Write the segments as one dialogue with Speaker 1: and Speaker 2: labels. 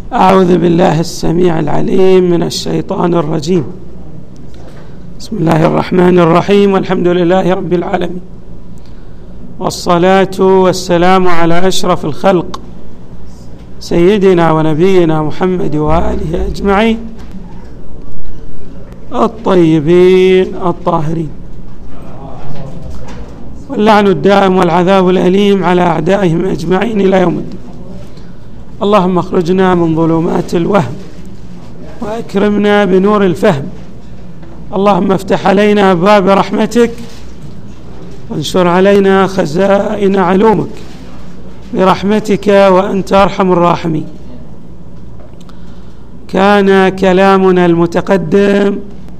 Speaker 1: أعوذ بالله السميع العليم من الشيطان الرجيم. بسم الله الرحمن الرحيم، والحمد لله رب العالمين، والصلاة والسلام على أشرف الخلق سيدنا ونبينا محمد وآله أجمعين الطيبين الطاهرين، واللعن الدائم والعذاب الأليم على أعدائهم أجمعين إلى يوم الدين. اللهم اخرجنا من ظلمات الوهم وأكرمنا بنور الفهم. اللهم افتح علينا أبواب رحمتك وانشر علينا خزائن علومك برحمتك وأنت أرحم الراحمين. كان كلامنا المتقدم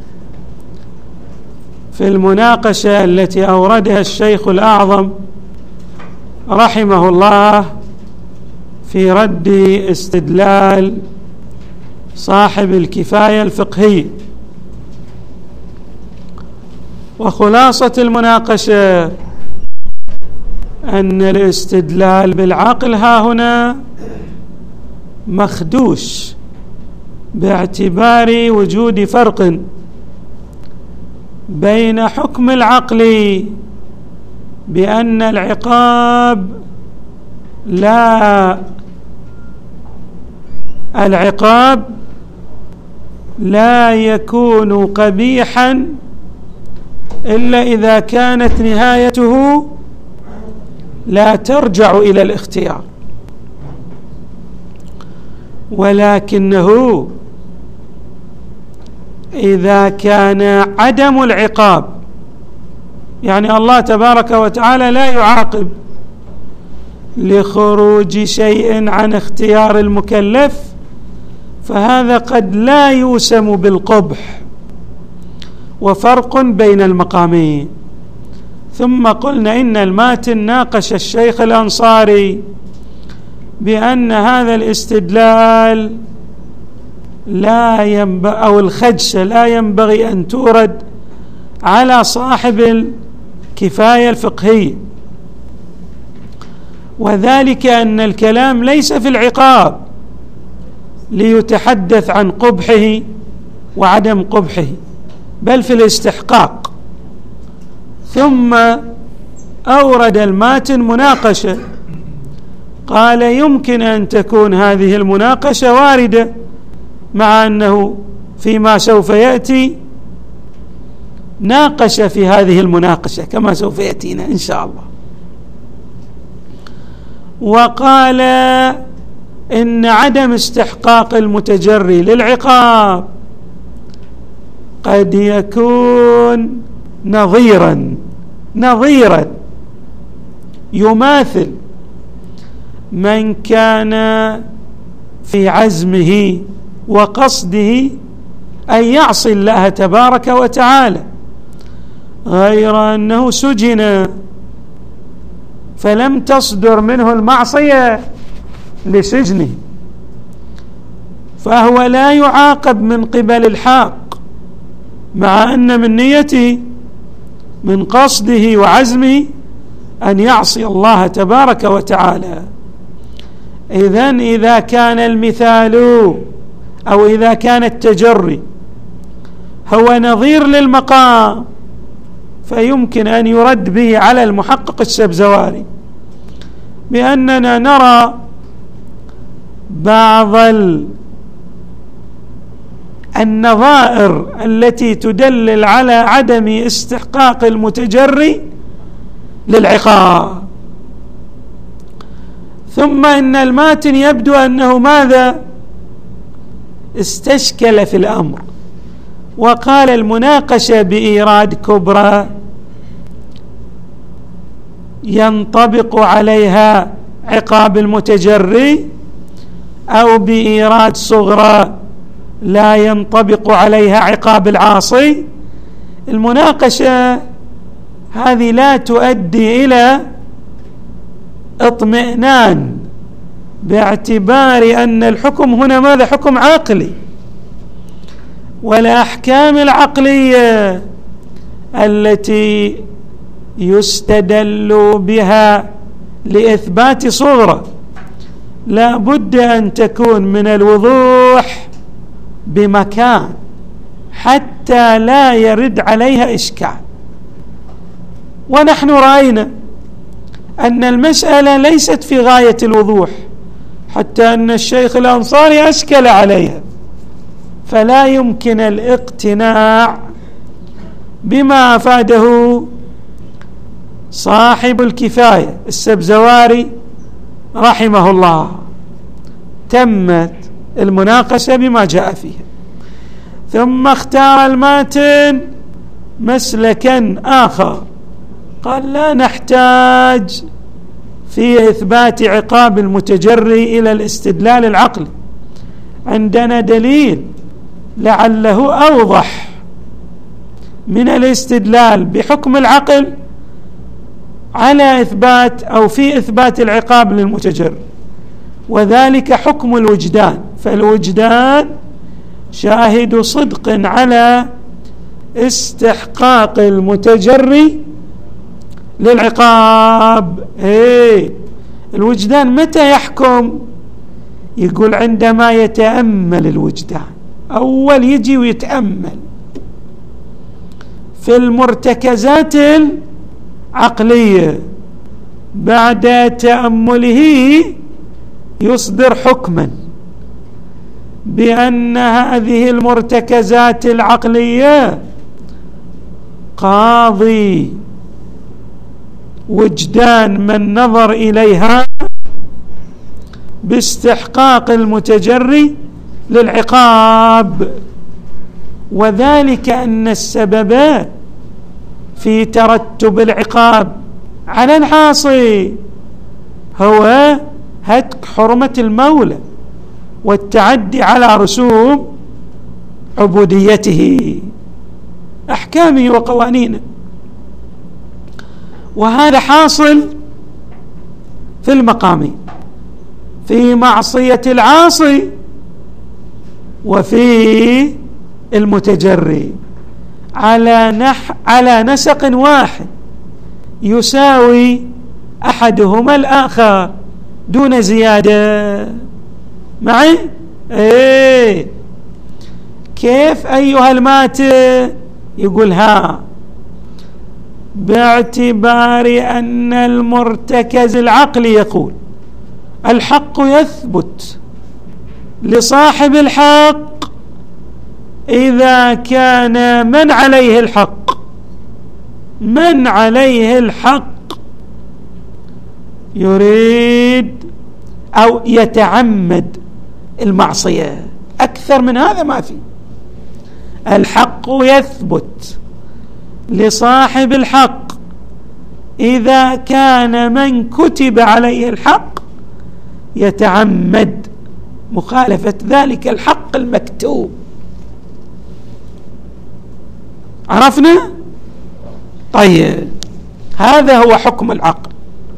Speaker 1: في المناقشة التي أوردها الشيخ الأعظم رحمه الله في رد استدلال صاحب الكفاية الفقهية، وخلاصة المناقشة أن الاستدلال بالعقل ها هنا مخدوش باعتبار وجود فرق بين حكم العقل بأن العقاب لا يكون قبيحا إلا إذا كانت نهايته لا ترجع إلى الاختيار، ولكنه إذا كان عدم العقاب، يعني الله تبارك وتعالى لا يعاقب لخروج شيء عن اختيار المكلف، فهذا قد لا يوسم بالقبح، وفرق بين المقامين. ثم قلنا إن الماتن ناقش الشيخ الأنصاري بأن هذا الاستدلال أو الخدشة لا ينبغي أن تورد على صاحب الكفاية الفقهية، وذلك أن الكلام ليس في العقاب ليتحدث عن قبحه وعدم قبحه، بل في الاستحقاق. ثم أورد الماتن مناقشة، قال يمكن أن تكون هذه المناقشة واردة، مع أنه فيما سوف يأتي ناقش في هذه المناقشة كما سوف يأتينا إن شاء الله. وقال إن عدم استحقاق المتجري للعقاب قد يكون نظيرا يماثل من كان في عزمه وقصده أن يعصي الله تبارك وتعالى، غير أنه سجن فلم تصدر منه المعصية لسجنه، فهو لا يعاقب من قبل الحق، مع أن من نيته من قصده وعزمه أن يعصي الله تبارك وتعالى. إذن إذا كان المثال أو إذا كان التجري هو نظير للمقام، فيمكن أن يرد به على المحقق السبزواري بأننا نرى بعض النظائر التي تدلل على عدم استحقاق المتجري للعقاب. ثم إن الماتن يبدو أنه ماذا استشكل في الأمر، وقال المناقشة بإيراد كبرى ينطبق عليها عقاب المتجري، أو بإيراد صغرى لا ينطبق عليها عقاب العاصي. المناقشة هذه لا تؤدي إلى اطمئنان، باعتبار أن الحكم هنا ماذا؟ حكم عقلي، والأحكام العقلية التي يستدل بها لإثبات صغرى لا بد أن تكون من الوضوح بمكان حتى لا يرد عليها إشكال. ونحن رأينا أن المسألة ليست في غاية الوضوح، حتى أن الشيخ الأنصاري أشكل عليها، فلا يمكن الاقتناع بما أفاده صاحب الكفاية السبزواري رحمه الله. تمت المناقشة بما جاء فيها، ثم اختار الماتن مسلكا آخر، قال لا نحتاج في إثبات عقاب المتجري إلى الاستدلال العقلي، عندنا دليل لعله أوضح من الاستدلال بحكم العقل على إثبات أو في إثبات العقاب للمتجري، وذلك حكم الوجدان. فالوجدان شاهد صدق على استحقاق المتجري للعقاب. الوجدان متى يحكم؟ يقول عندما يتأمل الوجدان، أول يجي ويتأمل في المرتكزات العقلية، بعد تأمله يصدر حكما بأن هذه المرتكزات العقلية قاضي وجدان من نظر إليها باستحقاق المتجري للعقاب، وذلك أن السبب في ترتب العقاب على العاصي هو هتك حرمة المولى والتعدي على رسوم عبوديته، أحكامه وقوانينه. وهذا حاصل في المقامين، في معصية العاصي وفي المتجري، على نسق واحد يساوي أحدهما الآخر دون زيادة. معي؟ كيف أيها الماتي؟ يقول ها، باعتبار أن المرتكز العقلي يقول الحق يثبت لصاحب الحق إذا كان من عليه الحق يريد أو يتعمد المعصية. أكثر من هذا ما في. الحق يثبت لصاحب الحق إذا كان من كتب عليه الحق يتعمد مخالفة ذلك الحق المكتوب. عرفنا؟ طيب، هذا هو حكم العقل.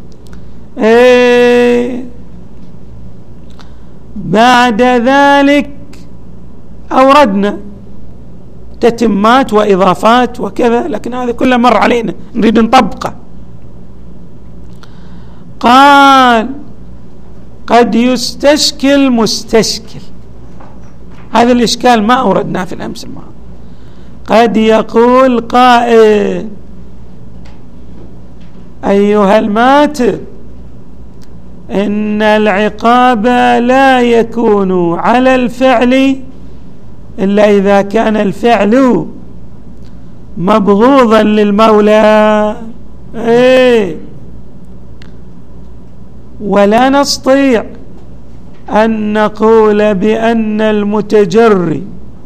Speaker 1: بعد ذلك أوردنا تتمات وإضافات وكذا، لكن هذا كله مر علينا نريد نطبقه. قال قد يستشكل مستشكل، هذا الإشكال ما أوردناه في الأمس الماضي. قد يقول قائل أيها الماتر إن العقاب لا يكون على الفعل إلا إذا كان الفعل مبغوضا للمولى، ولا نستطيع أن نقول بأن المتجري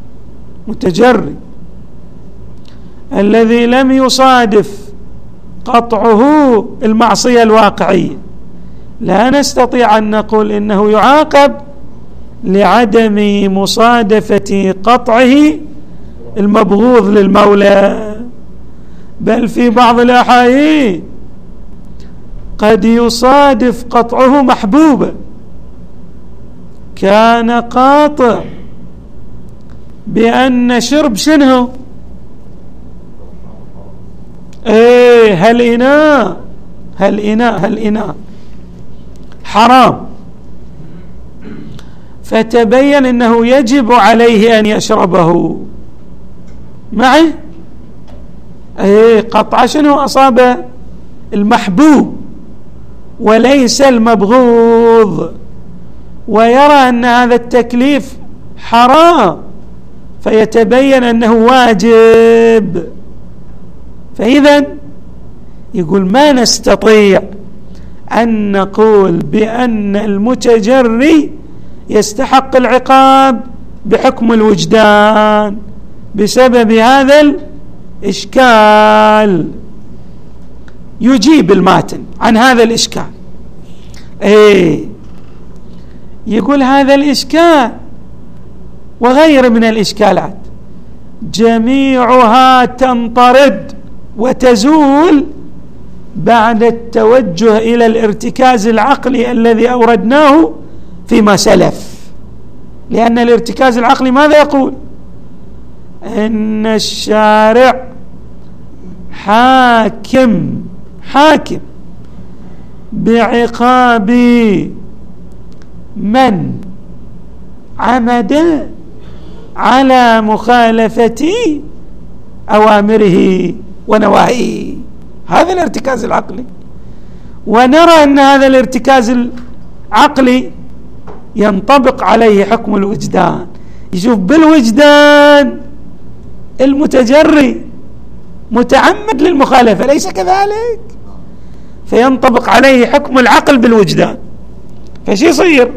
Speaker 1: الذي لم يصادف قطعه المعصية الواقعية، لا نستطيع أن نقول إنه يعاقب لعدم مصادفة قطعه المبغوض للمولى، بل في بعض الأحايين قد يصادف قطعه محبوبا، كان قاطع بأن شرب شنه هالإناء حرام، فتبين أنه يجب عليه أن يشربه معه. قطع شنو أصاب المحبوب وليس المبغوض، ويرى أن هذا التكليف حرام فيتبين أنه واجب. فإذا يقول ما نستطيع أن نقول بأن المتجري يستحق العقاب بحكم الوجدان بسبب هذا الإشكال. يجيب الماتن عن هذا الإشكال. يقول هذا الإشكال وغير من الإشكالات جميعها تنطرد وتزول بعد التوجه إلى الارتكاز العقلي الذي أوردناه فيما سلف. لأن الارتكاز العقلي ماذا يقول؟ إن الشارع حاكم بعقاب من عمد على مخالفة أوامره ونواهيه. هذا الارتكاز العقلي. ونرى أن هذا الارتكاز العقلي ينطبق عليه حكم الوجدان. يشوف بالوجدان المتجري متعمد للمخالفة، ليس كذلك؟ فينطبق عليه حكم العقل بالوجدان. فشي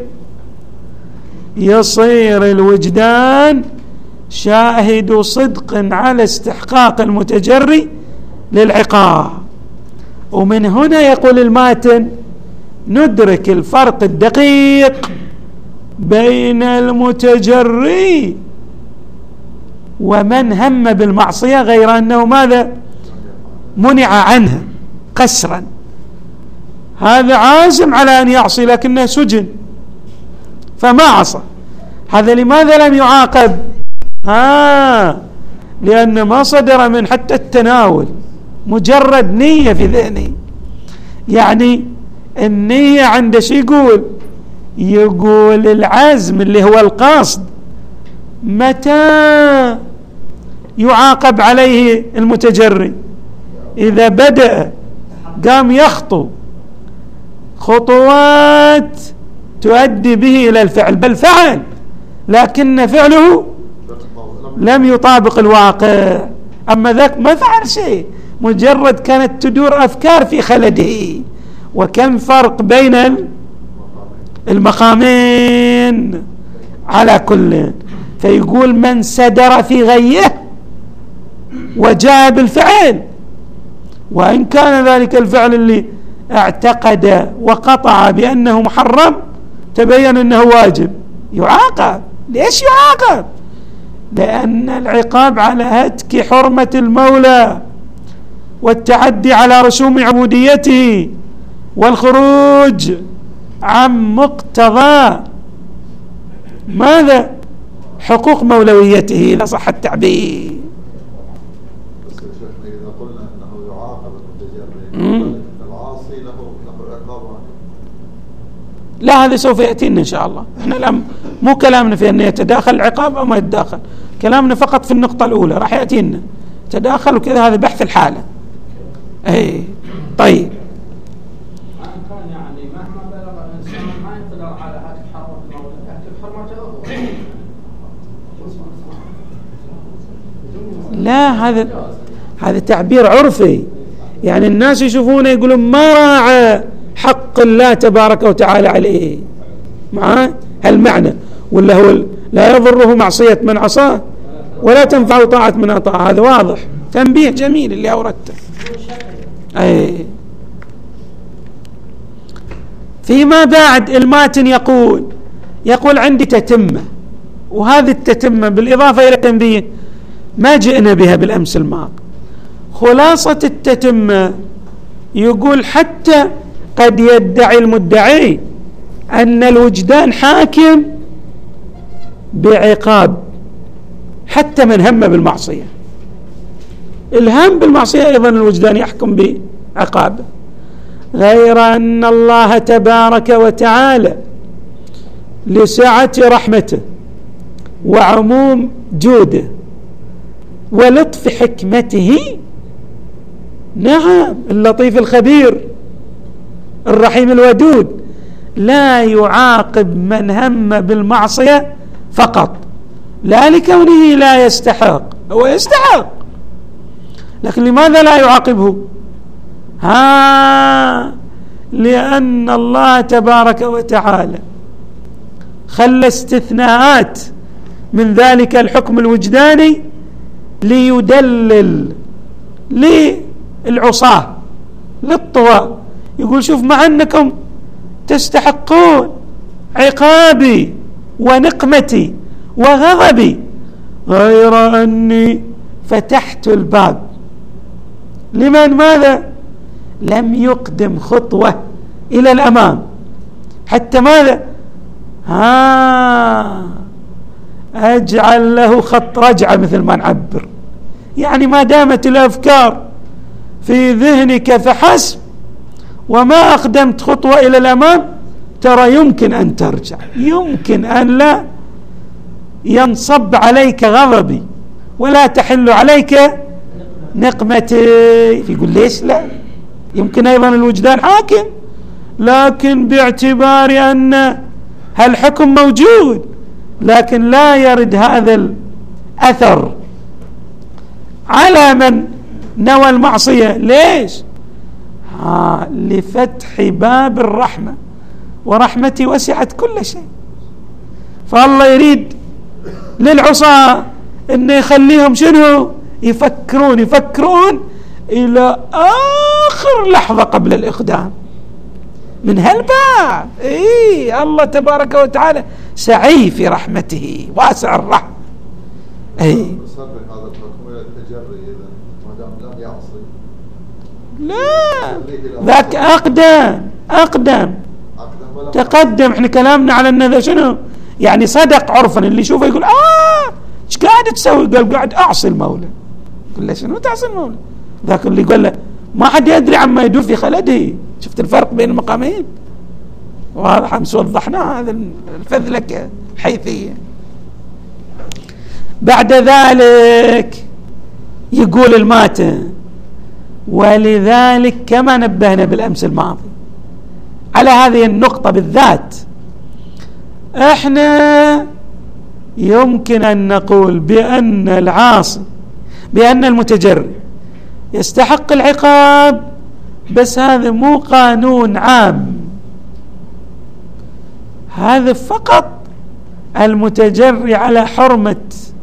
Speaker 1: يصير الوجدان شاهد صدق على استحقاق المتجري للعقاب. ومن هنا يقول الماتن ندرك الفرق الدقيق بين المتجري ومن هم بالمعصية، غير أنه ماذا؟ منع عنها قسرا. هذا عازم على أن يعصي لكنه سجن فما عصى. هذا لماذا لم يعاقب؟ لأن ما صدر من حتى التناول، مجرد نية في ذهنه. يعني النية عنده شي يقول العزم اللي هو القصد. متى يعاقب عليه المتجري؟ إذا بدأ قام يخطو خطوات تؤدي به إلى الفعل، بل فعل لكن فعله لم يطابق الواقع. أما ذاك ما فعل شيء، مجرد كانت تدور أفكار في خلده. وكم فرق بين المقامين على كل. فيقول من سدر في غيه وجاء بالفعل، وإن كان ذلك الفعل اللي اعتقد وقطع بأنه محرم تبين أنه واجب، يعاقب. ليش يعاقب؟ لأن العقاب على هتك حرمة المولى والتعدي على رسوم عبوديته والخروج عن مقتضى ماذا؟ حقوق مولويته إذا صح التعبير.
Speaker 2: بس إذا قلنا أنه يعاقب المتجري العاصي له عقاب.
Speaker 1: لا، هذا سوف يأتينا إن شاء الله. احنا الآن مو كلامنا في أن يتداخل العقاب أو ما يتداخل، كلامنا فقط في النقطة الأولى. راح يأتينا تداخل وكذا، هذا بحث الحالة. طيب،
Speaker 3: كان يعني مهما بلغ الإنسان ما يقدر على هذه حرمة المولى، هذه حرمته.
Speaker 1: لا، هذا تعبير عرفي. يعني الناس يشوفونه يقولون ما راعى حق الله تبارك وتعالى عليه. معاه هالمعنى، ولا هو لا يضره معصية من عصاه ولا تنفع طاعة من أطاعه. هذا واضح، تنبيه جميل اللي أوردته. فيما بعد الماتن يقول عندي تتمة، وهذه التتمة بالإضافة إلى التنبيه ما جئنا بها بالأمس الماضي. خلاصة التتمة يقول حتى قد يدعي المدعي أن الوجدان حاكم بعقاب حتى من هم بالمعصية. الهم بالمعصية أيضا الوجدان يحكم بعقابه، غير أن الله تبارك وتعالى لسعة رحمته وعموم جوده ولطف حكمته. نعم، اللطيف الخبير الرحيم الودود لا يعاقب من هم بالمعصية فقط، لا لكونه لا يستحق، هو يستحق، لكن لماذا لا يعاقبه؟ لأن الله تبارك وتعالى خلى استثناءات من ذلك الحكم الوجداني ليدلل للعصاة للطغاة، يقول شوف مع أنكم تستحقون عقابي ونقمتي وغضبي، غير أني فتحت الباب لمن ماذا؟ لم يقدم خطوة إلى الأمام حتى ماذا؟ أجعل له خط رجعة مثل ما نعبر، يعني ما دامت الأفكار في ذهنك فحسب وما أقدمت خطوة إلى الأمام، ترى يمكن أن ترجع، يمكن أن لا ينصب عليك غضبي ولا تحل عليك نقمتي. يقول ليش لا؟ يمكن أيضا الوجدان حاكم، لكن باعتبار أن هالحكم موجود لكن لا يرد هذا الأثر على من نوى المعصية. ليش؟ لفتح باب الرحمة، ورحمتي وسعت كل شيء. فالله يريد للعصاة إنه يخليهم شنو؟ يفكرون إلى آخر لحظة قبل الإقدام من هالباب. الله تبارك وتعالى سعي في رحمته واسع الرحمة.
Speaker 2: يصرف هذا الحكم إلى التجري إذا ما دام لم يعصي.
Speaker 1: لا، ذاك أقدم تقدم. احنا كلامنا على أن ذا شنو يعني صدق عرفا، اللي يشوفه يقول ايش قاعد تسوي؟ قال قاعد أعصي المولى. قال له شنو تعصي المولى؟ ذاك اللي قال له ما حد يدري عما يدور في خلده. شفت الفرق بين المقامين؟ واضح أمس وضحنا هذا الفذلكة الحيثية. بعد ذلك يقول الماتن: ولذلك كما نبهنا بالأمس الماضي على هذه النقطة بالذات، احنا يمكن أن نقول بأن العاصي، بأن المتجري يستحق العقاب، بس هذا مو قانون عام، هذا فقط المتجري على حرمة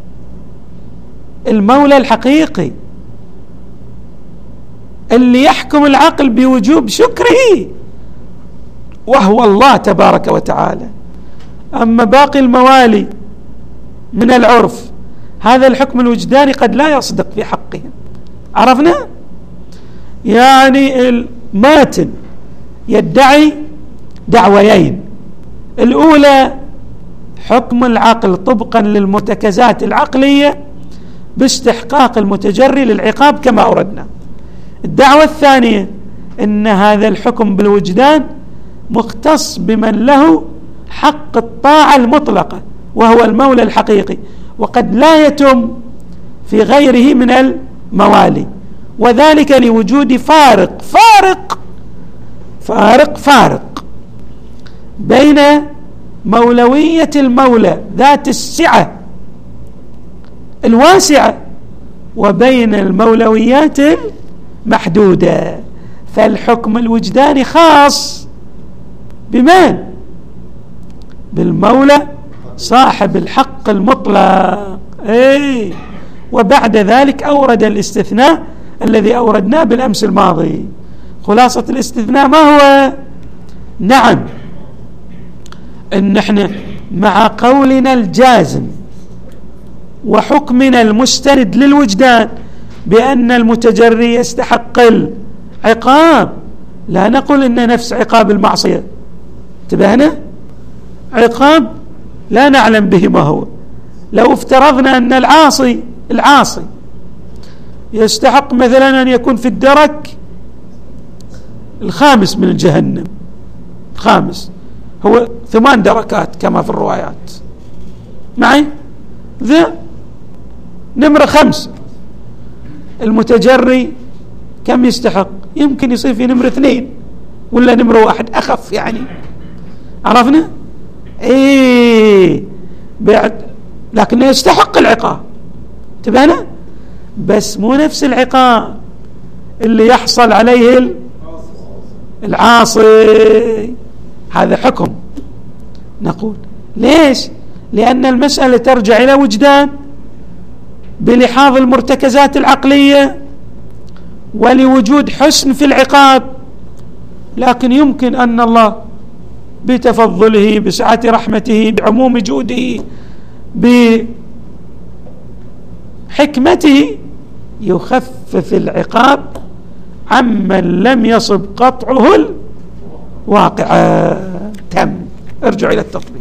Speaker 1: المولى الحقيقي اللي يحكم العقل بوجوب شكره وهو الله تبارك وتعالى. أما باقي الموالي من العرف هذا الحكم الوجداني قد لا يصدق في حقهم. عرفنا؟ يعني الماتن يدعي دعويين: الأولى حكم العقل طبقا للمرتكزات العقلية باستحقاق المتجري للعقاب كما أوردنا. الدعوة الثانية أن هذا الحكم بالوجدان مختص بمن له حق الطاعة المطلقة وهو المولى الحقيقي، وقد لا يتم في غيره من الموالي، وذلك لوجود فارق بين مولوية المولى ذات السعة الواسعة وبين المولويات المحدودة. فالحكم الوجداني خاص بمن؟ بالمولى صاحب الحق المطلق. وبعد ذلك أورد الاستثناء الذي أوردناه بالأمس الماضي. خلاصة الاستثناء ما هو؟ نعم، إن احنا مع قولنا الجازم وحكمنا المستند للوجدان بأن المتجري يستحق العقاب، لا نقول إن نفس عقاب المعصية. انتبهنا؟ عقاب لا نعلم به ما هو. لو افترضنا أن العاصي يستحق مثلا أن يكون في الدرك الخامس من الجهنم، الخامس، هو 8 دركات كما في الروايات معي. ذا نمرة 5. المتجري كم يستحق؟ يمكن يصير في نمرة 2 ولا نمرة 1 أخف يعني، عرفنا؟ إيه بعد، لكنه يستحق العقاب، انتبهنا؟ بس مو نفس العقاب اللي يحصل عليه العاصي. هذا حكم. نقول ليش؟ لأن المسألة ترجع إلى وجدان بلحاظ المرتكزات العقلية ولوجود حسن في العقاب، لكن يمكن أن الله بتفضله بسعة رحمته بعموم جوده بحكمته يخفف العقاب عمن لم يصب قطعه الواقع. تم. ارجع إلى التطبيق.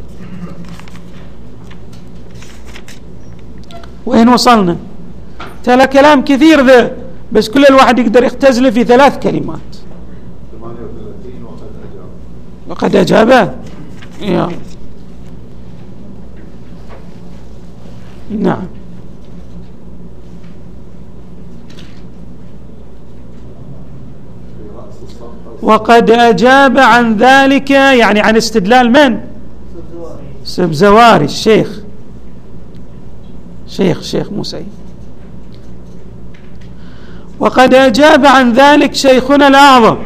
Speaker 1: وين وصلنا؟ ترى كلام كثير ذا، بس كل الواحد يقدر يختزله في 3 كلمات.
Speaker 2: 38
Speaker 1: وقد أجابه. نعم. وقد أجاب عن ذلك، يعني عن استدلال من؟ سبزواري الشيخ شيخ موسى. وقد أجاب عن ذلك شيخنا الأعظم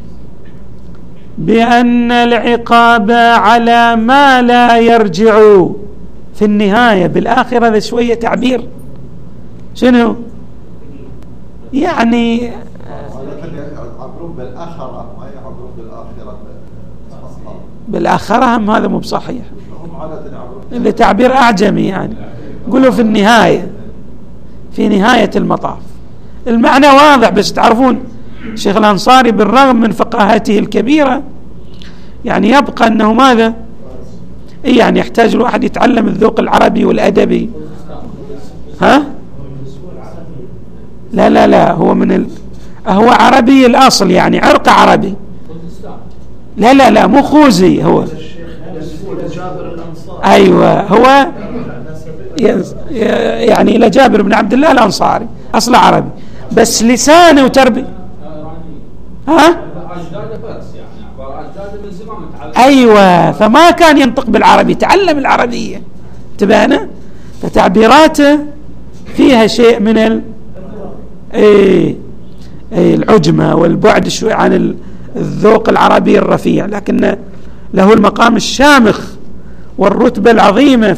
Speaker 1: بأن العقاب على ما لا يرجع في النهاية بالآخرة. هذا شوية تعبير شنو يعني؟
Speaker 2: يعبرون بالآخرة ما يعبرون بالآخرة.
Speaker 1: بالآخرة هم هذا مو بصحيح، اللي تعبير أعجمي يعني. قولوا في النهاية، في نهاية المطاف. المعنى واضح، بس تعرفون شيخ الأنصاري بالرغم من فقاهته الكبيرة يعني يبقى أنه ماذا؟ يعني يحتاج الواحد يتعلم الذوق العربي والأدبي. ها؟ لا هو هو عربي الأصل، يعني عرق عربي. لا مو خوزي هو. أيوة هو يعني إلى جابر بن عبد الله الأنصاري أصل عربي، بس لسانه وتربية. ها؟ أيوة، فما كان ينطق بالعربي، تعلم العربية، انتبهنا؟ فتعبيراته فيها شيء من العجمة والبعد شوي عن الذوق العربي الرفيع، لكن له المقام الشامخ والرتبة العظيمة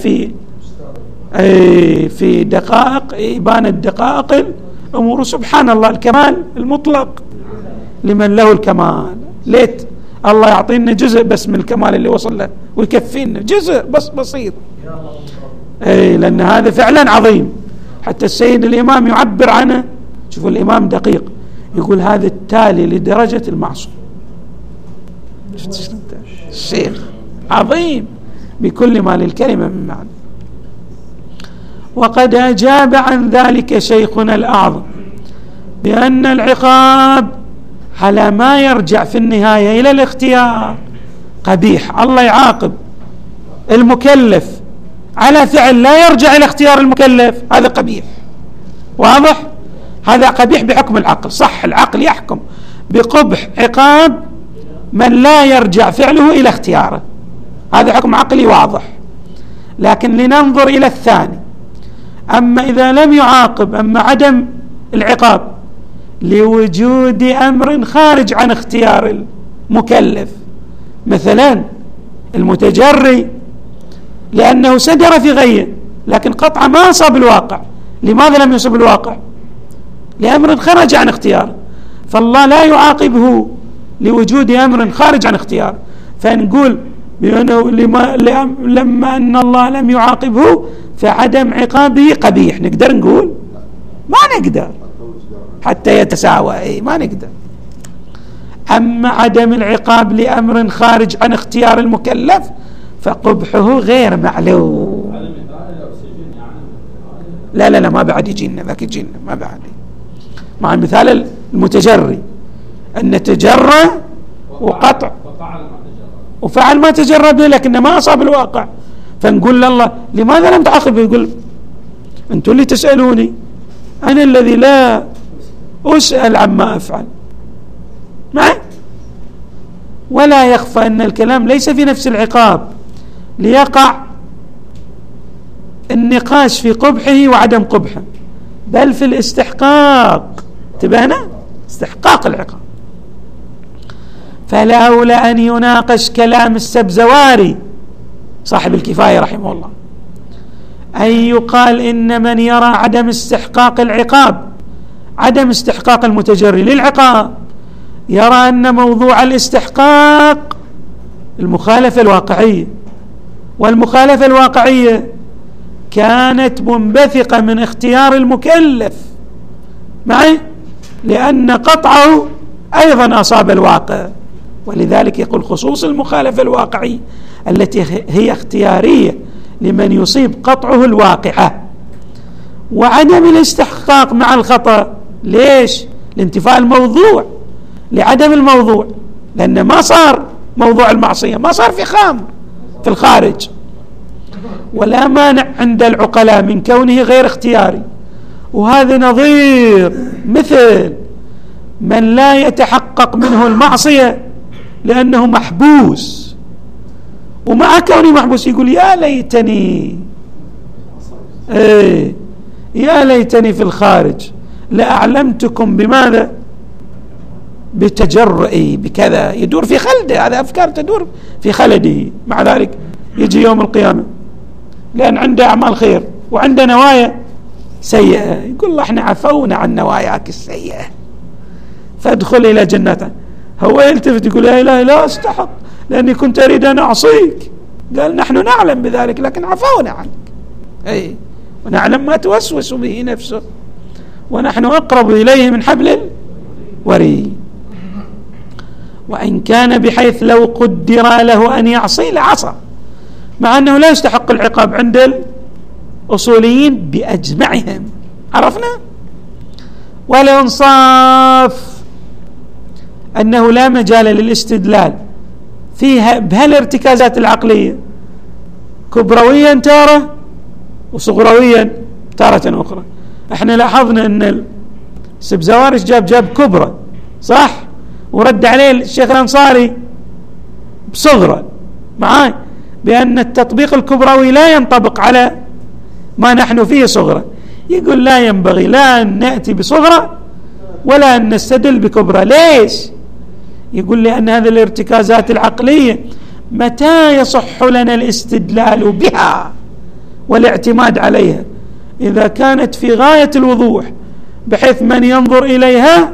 Speaker 1: في دقائق إبانة دقائق الأمور. سبحان الله، الكمال المطلق لمن له الكمال. ليت الله يعطينا جزء بس من الكمال اللي وصل له ويكفينا جزء بس بسيط، لأن هذا فعلا عظيم. حتى السيد الإمام يعبر عنه. شوفوا الإمام دقيق، يقول هذا التالي لدرجة المعصوم. الشيخ عظيم بكل ما للكلمة من معنى. وقد أجاب عن ذلك شيخنا الأعظم بأن العقاب على ما يرجع في النهاية إلى الاختيار قبيح. الله يعاقب المكلف على فعل لا يرجع إلى اختيار المكلف، هذا قبيح. واضح؟ هذا قبيح بحكم العقل. صح، العقل يحكم بقبح عقاب من لا يرجع فعله إلى اختياره، هذا حكم عقلي واضح. لكن لننظر إلى الثاني. أما إذا لم يعاقب، أما عدم العقاب لوجود أمر خارج عن اختيار المكلف، مثلا المتجري لأنه سدر في غيه لكن قطعا ما أصاب الواقع. لماذا لم يصب الواقع؟ لأمر خرج عن اختياره، فالله لا يعاقبه لوجود أمر خارج عن اختياره. فنقول بأنه لما أن الله لم يعاقبه فعدم عقابه قبيح. نقدر نقول؟ ما نقدر، حتى يتساوى. ما نقدر. أما عدم العقاب لأمر خارج عن اختيار المكلف فقبحه غير معلوم. لا ما بعد يجينا ذاك، يجينا ما بعد. مع المثال المتجري أن تجرى وقطع وفعل ما تجرب به لكنه ما أصاب الواقع، فنقول لله لماذا لم تعاقبه؟ يقول أنتم اللي تسألوني، أنا الذي لا أسأل عما أفعل. معي؟ ولا يخفى أن الكلام ليس في نفس العقاب ليقع النقاش في قبحه وعدم قبحه، بل في الاستحقاق. انتبهنا؟ استحقاق العقاب. فلأولى أن يناقش كلام السبزواري صاحب الكفاية رحمه الله، أن يقال إن من يرى عدم استحقاق العقاب، عدم استحقاق المتجري للعقاب، يرى أن موضوع الاستحقاق المخالفة الواقعية، والمخالفة الواقعية كانت منبثقة من اختيار المكلف معي، لأن قطعه أيضا أصاب الواقع. ولذلك يقول خصوص المخالفة الواقعية التي هي اختيارية لمن يصيب قطعه الواقعة، وعدم الاستحقاق مع الخطأ. ليش؟ لانتفاء الموضوع، لعدم الموضوع، لأن ما صار موضوع المعصية، ما صار في خام في الخارج. ولا مانع عند العقلاء من كونه غير اختياري، وهذا نظير مثل من لا يتحقق منه المعصية لأنه محبوس، ومع كونه محبوس يقول يا ليتني يا ليتني في الخارج لأعلمتكم بماذا؟ بتجرئي بكذا، يدور في خلده، هذا أفكار تدور في خلده. مع ذلك يجي يوم القيامة لأن عنده أعمال خير وعنده نوايا سيئة، يقول الله احنا عفونا عن نواياك السيئة فادخل إلى جنته. هو يلتفت يقول يا إلهي لا أستحق لأني كنت أريد أن أعصيك. قال نحن نعلم بذلك لكن عفونا عنك، ونعلم ما توسوس به نفسه ونحن أقرب إليه من حبل الوريد. وإن كان بحيث لو قدر له أن يعصي لعصى، مع أنه لا يستحق العقاب عند الأصوليين بأجمعهم. عرفنا؟ والإنصاف أنه لا مجال للاستدلال فيها بهالارتكازات العقلية، كبرويا تارة وصغرويا تارة أخرى. احنا لاحظنا أن السبزوارش جاب كبرى صح، ورد عليه الشيخ الأنصاري بصغرى معاي، بأن التطبيق الكبروي لا ينطبق على ما نحن فيه صغرى. يقول لا ينبغي لا أن نأتي بصغرى ولا أن نستدل بكبرى. ليش؟ يقول لأن هذه الارتكازات العقلية متى يصح لنا الاستدلال بها والاعتماد عليها؟ إذا كانت في غاية الوضوح بحيث من ينظر إليها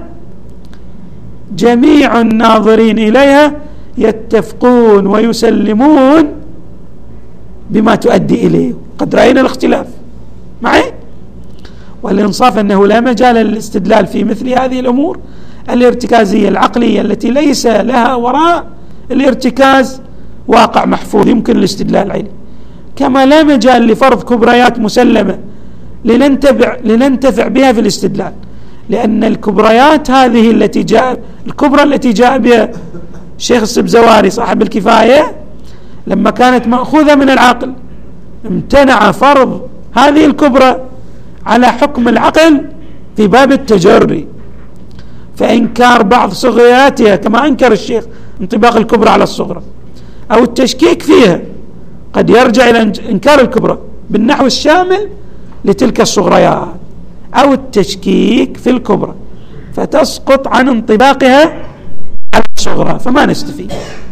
Speaker 1: جميع الناظرين إليها يتفقون ويسلمون بما تؤدي إليه. قد رأينا الاختلاف معي. والإنصاف أنه لا مجال للاستدلال في مثل هذه الأمور الارتكازية العقلية التي ليس لها وراء الارتكاز واقع محفوظ يمكن الاستدلال عليه، كما لا مجال لفرض كبريات مسلمة لننتفع بها في الاستدلال، لأن الكبريات هذه الكبرى التي جاء بها الشيخ السبزواري صاحب الكفاية لما كانت مأخوذة من العقل امتنع فرض هذه الكبرى على حكم العقل في باب التجري، فإنكار بعض صغيراتها كما أنكر الشيخ انطباق الكبرى على الصغرى أو التشكيك فيها قد يرجع إلى إنكار الكبرى بالنحو الشامل لتلك الصغريات أو التشكيك في الكبرى فتسقط عن انطباقها على الصغرى فما نستفيد.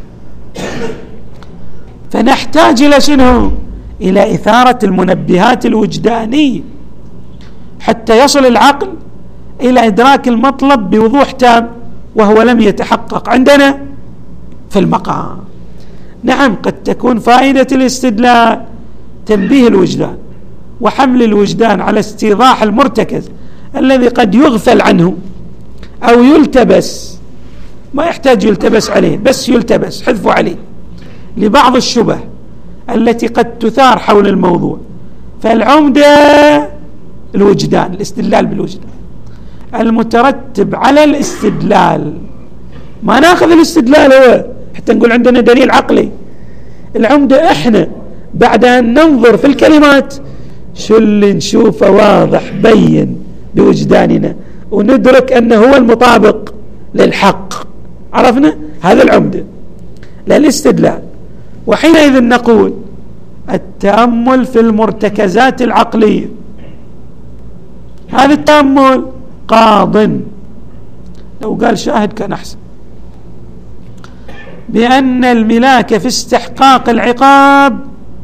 Speaker 1: فنحتاج إلى شنو؟ إلى إثارة المنبهات الوجدانية حتى يصل العقل إلى إدراك المطلب بوضوح تام وهو لم يتحقق عندنا في المقام. نعم قد تكون فائدة الاستدلال تنبيه الوجدان وحمل الوجدان على استيضاح المرتكز الذي قد يغفل عنه أو يلتبس، ما يحتاج يلتبس عليه بس يلتبس حذفه عليه لبعض الشبه التي قد تثار حول الموضوع. فالعمدة الوجدان، الاستدلال بالوجدان المترتب على الاستدلال. ما ناخذ الاستدلال هو حتى نقول عندنا دليل عقلي. العمدة احنا بعد ان ننظر في الكلمات شو اللي نشوفه واضح بين بوجداننا وندرك انه هو المطابق للحق، عرفنا هذا العمدة للاستدلال. وحينئذ نقول التأمل في المرتكزات العقلية، هذا التأمل قاض، لو قال شاهد كان أحسن، بأن الملاك في استحقاق العقاب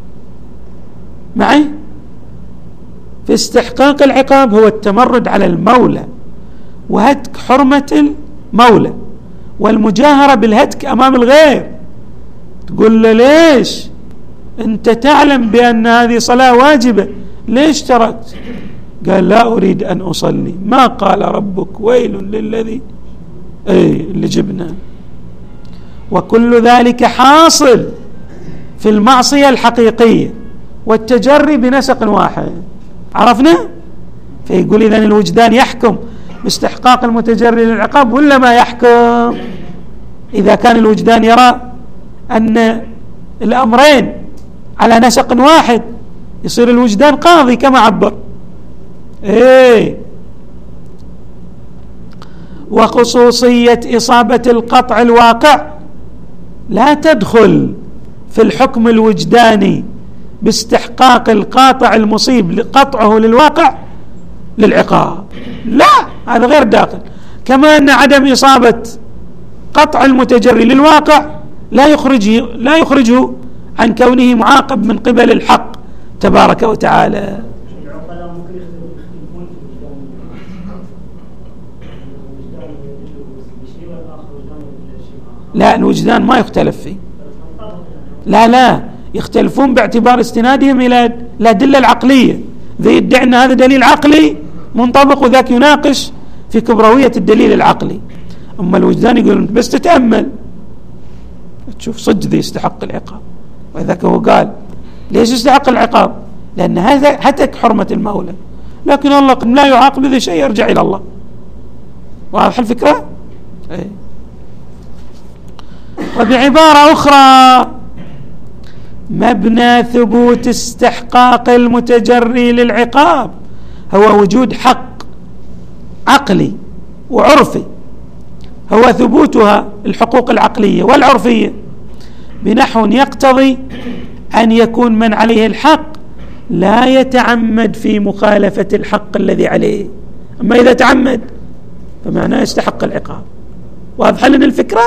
Speaker 1: معي في استحقاق العقاب هو التمرد على المولى وهتك حرمة المولى والمجاهرة بالهتك أمام الغير. تقول له ليش أنت تعلم بأن هذه صلاة واجبة ليش تركت؟ قال لا أريد أن أصلي. ما قال ربك ويل للذي اللي جبنا. وكل ذلك حاصل في المعصية الحقيقية والتجري بنسق واحد، عرفنا؟ فيقول إذن الوجدان يحكم باستحقاق المتجري للعقاب ولا ما يحكم؟ إذا كان الوجدان يرى أن الأمرين على نسق واحد يصير الوجدان قاضي كما عبر. وخصوصية إصابة القطع الواقع لا تدخل في الحكم الوجداني باستحقاق القاطع المصيب لقطعه للواقع للعقاب، لا هذا غير داخل. كما أن عدم إصابة قطع المتجري للواقع لا يخرجه عن كونه معاقب من قبل الحق تبارك وتعالى. لا الوجدان ما يختلف فيه، لا يختلفون باعتبار استنادهم إلى الأدلة العقلية. ذي يدعي أن هذا دليل عقلي منطبق وذاك يناقش في كبروية الدليل العقلي. أما الوجدان يقول بس تتأمل تشوف صدق ذي يستحق العقاب، وذاك هو قال ليش يستحق العقاب؟ لأن هذا هتك حرمة المولى، لكن الله قد لا يعاقب ذي شيء يرجع إلى الله. واضح الفكرة؟ وبعبارة أخرى مبنى ثبوت استحقاق المتجري للعقاب هو وجود حق عقلي وعرفي، هو ثبوتها الحقوق العقلية والعرفية بنحو يقتضي أن يكون من عليه الحق لا يتعمد في مخالفة الحق الذي عليه، أما إذا تعمد فمعناه يستحق العقاب. واضح لنا الفكرة؟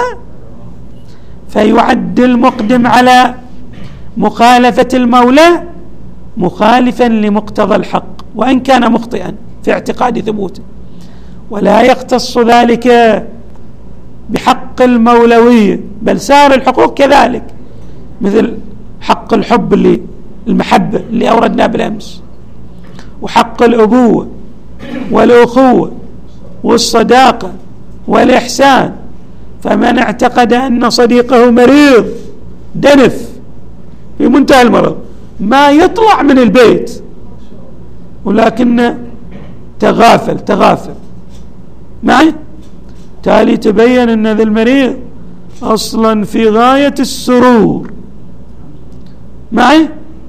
Speaker 1: فيعد المقدم على مخالفة المولى مخالفا لمقتضى الحق وإن كان مخطئا في اعتقاد ثبوته، ولا يختص ذلك بحق المولوية، بل سائر الحقوق كذلك، مثل حق الحب اللي المحبة اللي أوردنا بالأمس، وحق الأبوة والأخوة والصداقة والإحسان. فمن اعتقد أن صديقه مريض دنف في منتهى المرض ما يطلع من البيت ولكن تغافل معي، تالي تبين أن ذا المريض أصلا في غاية السرور معي،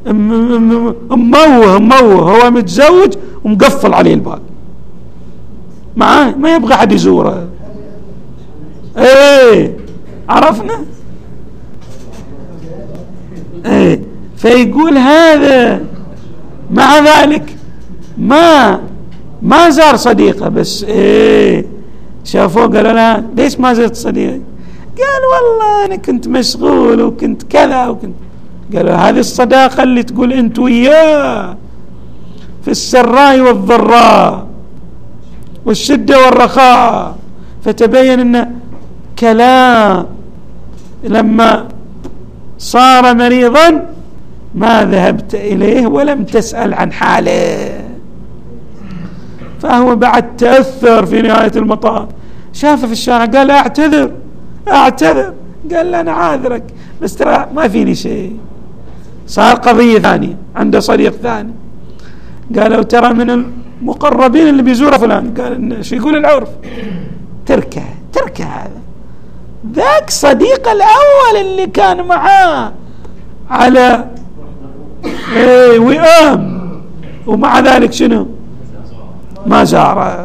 Speaker 1: موه هو متزوج ومقفل عليه الباب معي، ما يبغى حد يزوره. عرفنا؟ فيقول هذا مع ذلك ما زار صديقه، بس شافوه قالوا لا ليش ما زرت صديقي؟ قال والله أنا كنت مشغول وكنت كذا وكنت. قالوا هذه الصداقة اللي تقول أنت وياه في السراء والضراء والشدة والرخاء. فتبين أن كلام لما صار مريضا ما ذهبت إليه ولم تسأل عن حاله، فهو بعد تأثر في نهاية المطاف، شافه في الشارع قال أعتذر قال لا أنا عاذرك بس ترى ما فيني شيء. صار قضية ثانية عنده صديق ثاني قالوا ترى من المقربين اللي بيزوره فلان، قال شو يقول العرف تركه هذا ذاك صديق الأول اللي كان معاه على وئام، ومع ذلك شنو؟ ما زاره.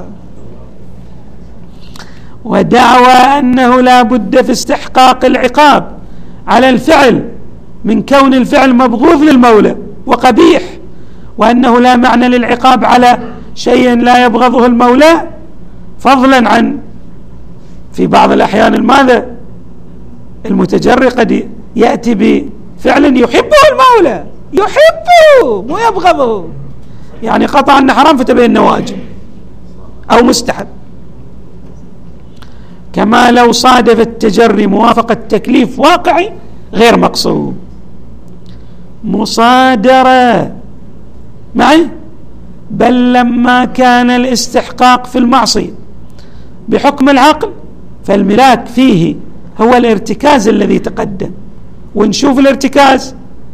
Speaker 1: ودعوى أنه لا بد في استحقاق العقاب على الفعل من كون الفعل مبغوض للمولى وقبيح، وأنه لا معنى للعقاب على شيء لا يبغضه المولى، فضلا عن في بعض الأحيان ماذا؟ المتجري قد يأتي بفعل يحبه المولى، يحبه مو يبغضه، يعني قطع أنه حرام فتبين أنه واجب أو مستحب. كما لو صادف التجري موافقة تكليف واقعي غير مقصود. مصادرة معي؟ بل لما كان الاستحقاق في المعصية بحكم العقل فالملاك فيه هو الارتكاز الذي تقدم، ونشوف الارتكاز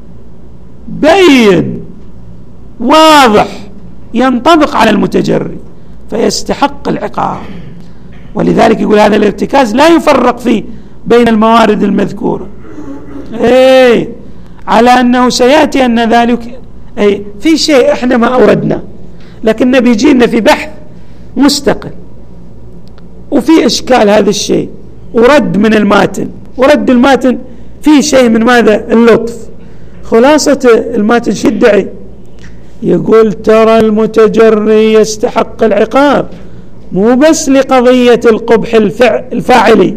Speaker 1: بين واضح ينطبق على المتجري فيستحق العقاب. ولذلك يقول هذا الارتكاز لا يفرق فيه بين الموارد المذكورة، على أنه سيأتي أن ذلك في شيء احنا ما أوردنا لكن بيجينا في بحث مستقل وفي إشكال هذا الشيء ورد من الماتن، ورد الماتن في شيء من ماذا؟ اللطف. خلاصة الماتن شو يدعي؟ يقول ترى المتجري يستحق العقاب مو بس لقضية القبح الفاعلي،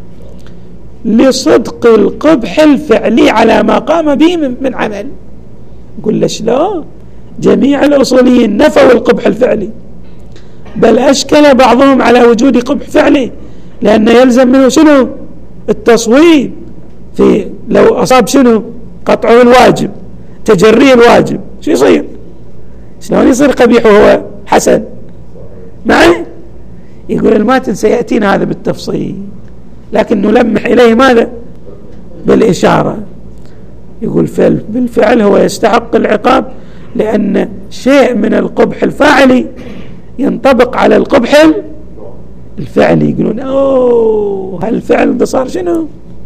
Speaker 1: لصدق القبح الفعلي على ما قام به من عمل. يقول ليش لا؟ جميع الأصوليين نفوا القبح الفعلي، بل أشكل بعضهم على وجود قبح فعلي، لأن يلزم منه شنو؟ التصويب في لو أصاب شنو؟ قطعه الواجب، تجري الواجب، شو يصير؟ شلون يصير قبيح وهو حسن؟ معي؟ يقول الماتن سيأتينا هذا بالتفصيل، لكن نلمح إليه ماذا؟ بالإشارة. يقول بالفعل هو يستحق العقاب لأن شيء من القبح الفاعلي ينطبق على القبح الفعلي. يقولون هالفعل ده صار شنو؟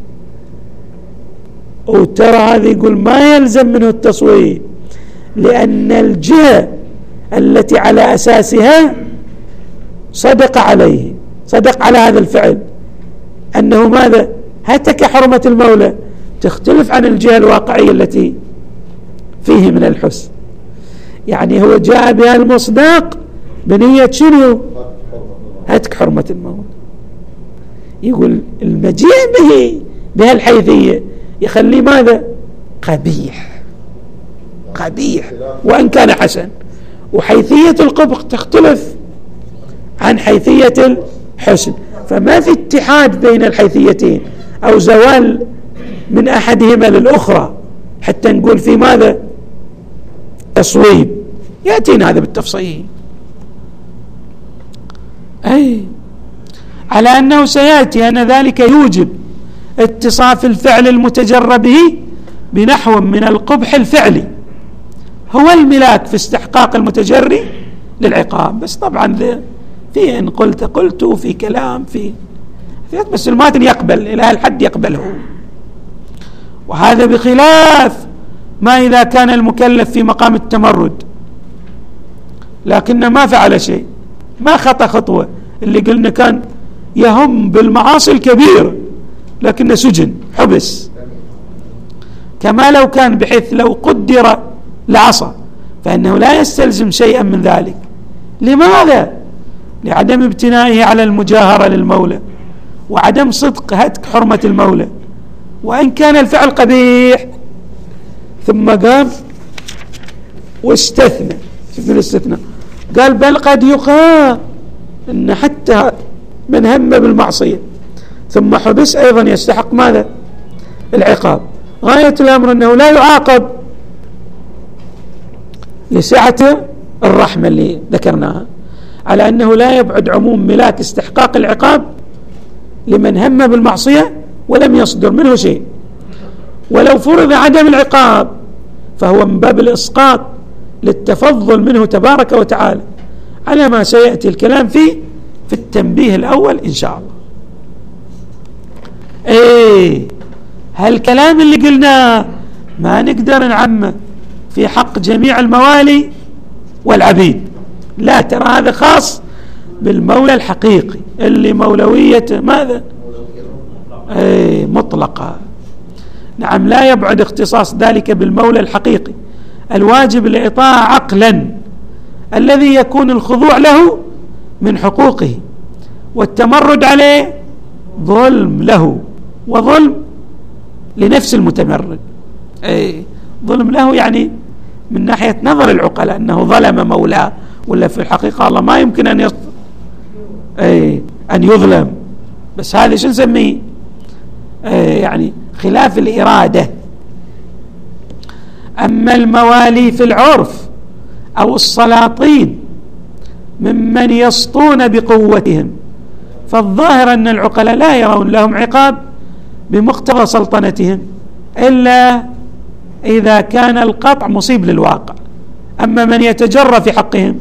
Speaker 1: وترى هذا يقول ما يلزم منه التصويب، لأن الجهة التي على أساسها صدق عليه، صدق على هذا الفعل أنه ماذا؟ هتك حرمة المولى، تختلف عن الجهة الواقعية التي فيه من الحسن. يعني هو جاء بها المصداق بنية شنو؟ هتك حرمة المولى. يقول المجيء به بهالحيثية يخلي ماذا؟ قبيح، قبيح وإن كان حسن. وحيثية القبح تختلف عن حيثية الحسن، فما في اتحاد بين الحيثيتين أو زوال من أحدهما للأخرى حتى نقول في ماذا؟ تصويب. يأتينا هذا بالتفصيل. على أنه سيأتي أن ذلك يوجب اتصاف الفعل المتجر به بنحو من القبح الفعلي هو الملاك في استحقاق المتجري للعقاب. بس طبعا في إن قلت وفي كلام في بس الماتن يقبل إلى هالحد يقبله. وهذا بخلاف ما إذا كان المكلف في مقام التمرد لكن ما فعل شيء، ما خطأ خطوة، اللي قلنا كان يهم بالمعاصي الكبيرة لكن سجن حبس. كما لو كان بحيث لو قدر العصا فإنه لا يستلزم شيئا من ذلك. لماذا؟ لعدم ابتنائه على المجاهرة للمولى وعدم صدق هتك حرمة المولى، وإن كان الفعل قبيح. ثم قام واستثنى. شوف الاستثناء، قال بل قد يقال إن حتى من هم بالمعصية ثم حبس أيضا يستحق ماذا؟ العقاب. غاية الأمر أنه لا يعاقب لسعة الرحمة اللي ذكرناها، على أنه لا يبعد عموم ملاك استحقاق العقاب لمن هم بالمعصية ولم يصدر منه شيء. ولو فرض عدم العقاب فهو من باب الإسقاط للتفضل منه تبارك وتعالى، على ما سيأتي الكلام فيه في التنبيه الأول إن شاء الله. هالكلام اللي قلناه ما نقدر نعمه في حق جميع الموالي والعبيد، لا، ترى هذا خاص بالمولى الحقيقي اللي مولويته ماذا؟ مطلقة. نعم، لا يبعد اختصاص ذلك بالمولى الحقيقي الواجب الإطاعة عقلا، الذي يكون الخضوع له من حقوقه، والتمرد عليه ظلم له، وظلم لنفس المتمرد. ظلم له يعني من ناحية نظر العقلاء أنه ظلم مولاه، ولا في الحقيقة الله ما يمكن أن يظلم، بس هذا شو نسميه؟ يعني خلاف الإرادة. أما الموالي في العرف أو السلاطين ممن يسطون بقوتهم، فالظاهر أن العقلاء لا يرون لهم عقاب بمقتضى سلطنتهم إلا إذا كان القطع مصيب للواقع. أما من يتجرى في حقهم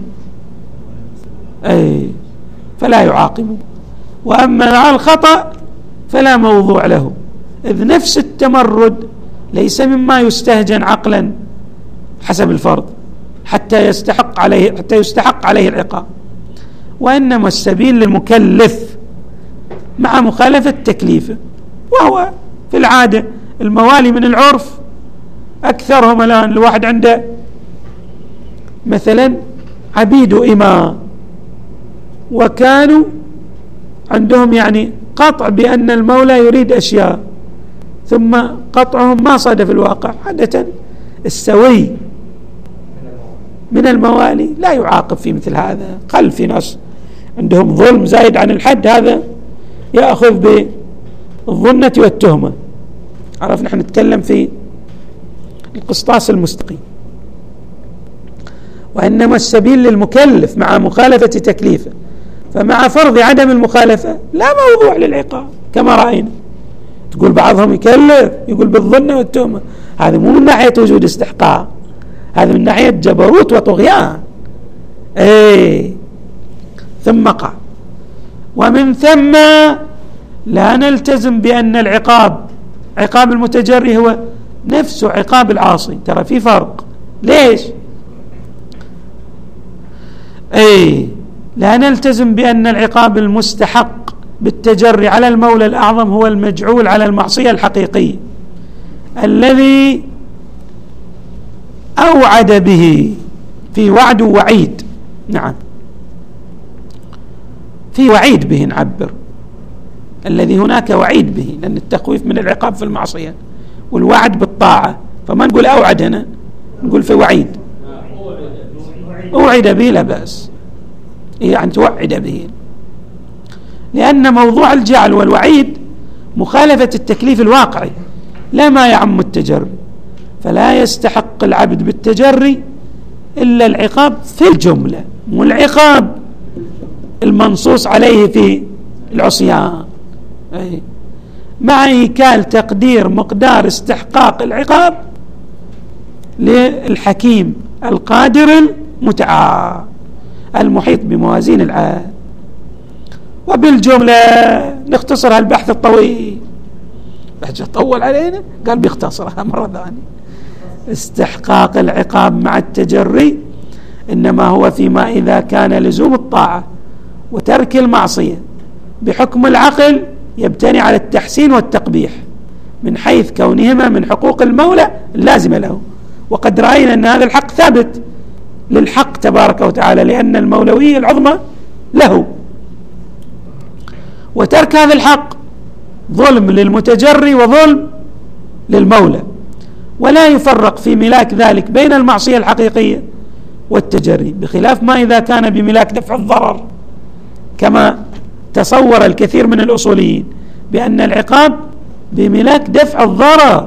Speaker 1: فلا يعاقبوا، وأما مع الخطأ فلا موضوع له، إذ نفس التمرد ليس مما يستهجن عقلا حسب الفرض حتى يستحق عليه العقاب، وإنما السبيل للمكلف مع مخالفة تكليفه. وهو في العادة الموالي من العرف أكثرهم الآن الواحد عنده مثلا عبيد إماء، وكانوا عندهم يعني قطع بأن المولى يريد أشياء، ثم قطعهم ما صادف الواقع. عادة السوي من الموالي لا يعاقب في مثل هذا. قل في ناس عندهم ظلم زايد عن الحد، هذا يأخذ بالظنة والتهمة. عرفنا نحن نتكلم في القسطاس المستقيم. وإنما السبيل للمكلف مع مخالفة تكليفه، فمع فرض عدم المخالفة لا موضوع للعقاب كما رأينا. تقول بعضهم يكلف، يقول بالظنة والتهمة، هذا مو من ناحية وجود استحقاق، هذا من ناحية جبروت وطغيان. ثم قال: ومن ثم لا نلتزم بأن عقاب المتجري هو نفس عقاب العاصي. ترى في فرق. ليش؟ لا نلتزم بأن العقاب المستحق بالتجري على المولى الأعظم هو المجعول على المعصية الحقيقية الذي أوعد به في وعد ووعيد. نعم، في وعيد به نعبر، الذي هناك وعيد به، لأن التخويف من العقاب في المعصية والوعد بالطاعة، فما نقول أوعد هنا، نقول في وعيد. أوعد به لا بأس، يعني توعد به، لأن موضوع الجعل والوعيد مخالفة التكليف الواقعي لا ما يعم التجري، فلا يستحق العبد بالتجري إلا العقاب في الجملة، مو العقاب المنصوص عليه في العصيان، مع إيكال تقدير مقدار استحقاق العقاب للحكيم القادر المتعال المحيط بموازين العادل. وبالجملة نختصر هالبحث الطويل، بحث طول علينا، قال بيختصرها مرة ثانية. استحقاق العقاب مع التجري إنما هو فيما إذا كان لزوم الطاعة وترك المعصية بحكم العقل يبتني على التحسين والتقبيح من حيث كونهما من حقوق المولى اللازمة له. وقد رأينا أن هذا الحق ثابت للحق تبارك وتعالى، لأن المولوية العظمى له، وترك هذا الحق ظلم للمتجري وظلم للمولى، ولا يفرق في ملاك ذلك بين المعصية الحقيقية والتجري، بخلاف ما إذا كان بملاك دفع الضرر، كما تصور الكثير من الأصوليين بأن العقاب بملاك دفع الضرر،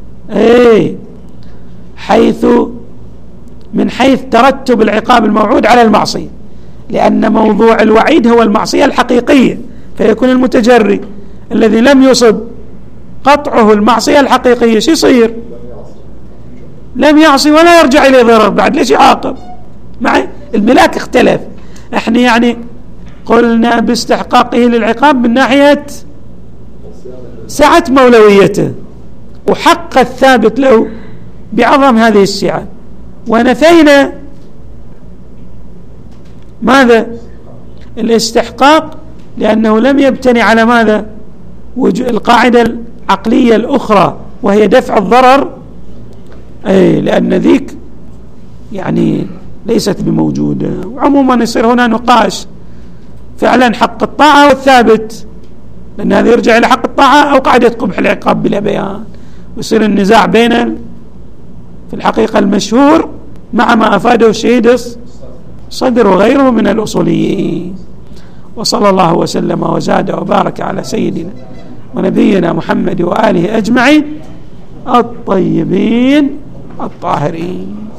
Speaker 1: من حيث ترتب العقاب الموعود على المعصية، لأن موضوع الوعيد هو المعصية الحقيقية، فيكون المتجري الذي لم يصب قطعه المعصية الحقيقية شو يصير؟ لم يعصي ولا يرجع إليه ضرر بعد، ليش يعاقب؟ معي الملاك اختلف. احنا يعني قلنا باستحقاقه للعقاب من ناحية سعة مولويته وحق الثابت له بعظم هذه السعة، ونفينا ماذا؟ الاستحقاق، لأنه لم يبتني على ماذا؟ القاعدة العقلية الأخرى وهي دفع الضرر، أي لأن ذيك يعني ليست بموجودة. وعموما يصير هنا نقاش فعلا حق الطاعة والثابت، لأن هذا يرجع إلى حق الطاعة أو قاعدة قبح العقاب بلا بيان، ويصير النزاع بين في الحقيقة المشهور مع ما أفاده الشهيد صدر وغيره من الأصوليين. وصلى الله وسلم وزاد وبارك على سيدنا ونبينا محمد وآله أجمعين الطيبين الطاهرين.